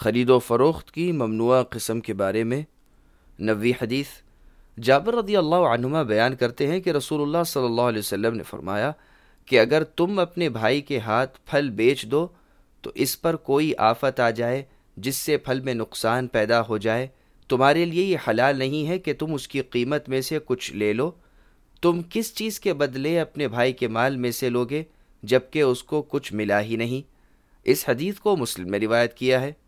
ख़रीदो फ़रोख्त की ममनुआ क़िस्म के बारे में। 90वीं हदीस, जाबिर रज़ियल्लाहु अन्हुमा बयान करते हैं कि रसूलुल्लाह सल्लल्लाहु अलैहि वसल्लम ने फरमाया कि अगर तुम अपने भाई के हाथ फल बेच दो तो इस पर कोई आफत आ जाए जिससे फल में नुकसान पैदा हो जाए, तुम्हारे लिए ये हलाल नहीं है कि तुम उसकी कीमत में से कुछ ले लो। तुम किस चीज़ के बदले अपने भाई के माल में से लोगे जबकि उसको कुछ मिला ही नहीं। इस हदीस को मुस्लिम ने रिवायत किया है।